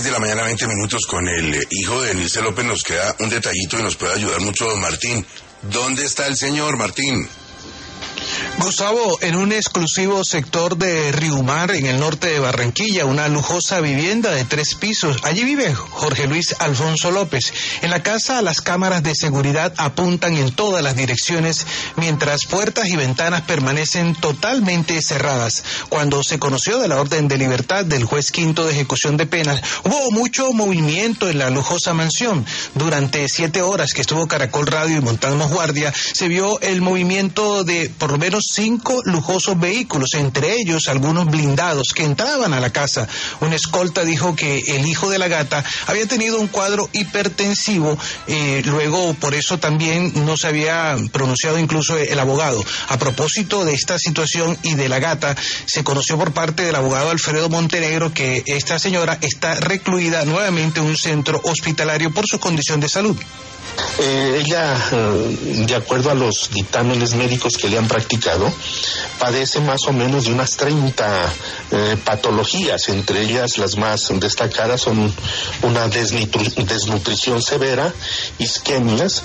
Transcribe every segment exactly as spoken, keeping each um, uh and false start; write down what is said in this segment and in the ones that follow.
de la mañana, veinte minutos, con el eh, hijo de Nilce López nos queda un detallito y nos puede ayudar mucho don Martín. ¿Dónde está el señor Martín? Gustavo, en un exclusivo sector de Riumar, en el norte de Barranquilla, una lujosa vivienda de tres pisos. Allí vive Jorge Luis Alfonso López. En la casa, las cámaras de seguridad apuntan en todas las direcciones, mientras puertas y ventanas permanecen totalmente cerradas. Cuando se conoció de la orden de libertad del juez quinto de ejecución de penas, hubo mucho movimiento en la lujosa mansión. Durante siete horas que estuvo Caracol Radio y montamos guardia, se vio el movimiento de por lo menos cinco lujosos vehículos, entre ellos algunos blindados que entraban a la casa. Un escolta dijo que el hijo de la gata había tenido un cuadro hipertensivo, eh, luego por eso también no se había pronunciado incluso el abogado. A propósito de esta situación y de la gata, se conoció por parte del abogado Alfredo Montenegro que esta señora está recluida nuevamente en un centro hospitalario por su condición de salud. Eh, ella, eh, de acuerdo a los dictámenes médicos que le han practicado, padece más o menos de unas treinta eh, patologías. Entre ellas las más destacadas son una desnutri- desnutrición severa, isquemias.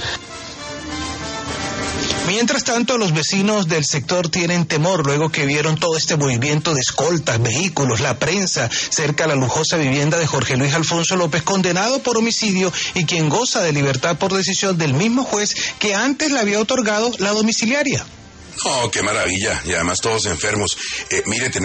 Mientras tanto, los vecinos del sector tienen temor luego que vieron todo este movimiento de escoltas, vehículos, la prensa cerca a la lujosa vivienda de Jorge Luis Alfonso López, condenado por homicidio y quien goza de libertad por decisión del mismo juez que antes le había otorgado la domiciliaria. Oh, qué maravilla, y además todos enfermos. Eh, mire, tenemos